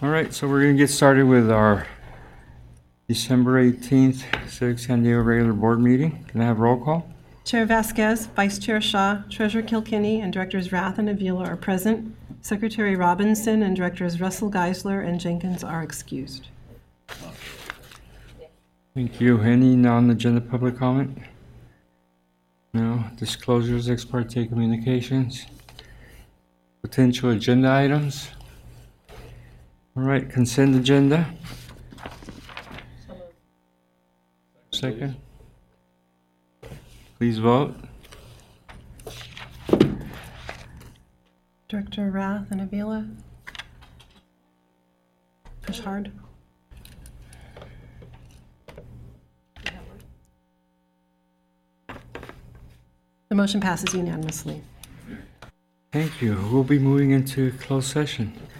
All right, so we're going to get started with our December 18th Civic San Diego regular board meeting. Can I have roll call? Chair Vasquez, Vice Chair Shaw, Treasurer Kilkenny, and Directors Rath and Avila are present. Secretary Robinson and Directors Russell, Geisler, and Jenkins are excused. Thank you. Any non-agenda public comment? No. Disclosures, ex parte communications? Potential agenda items? All right, consent agenda? Second? Please vote. Director Rath and Avila? Push hard. The motion passes unanimously. Thank you. We'll be moving into closed session.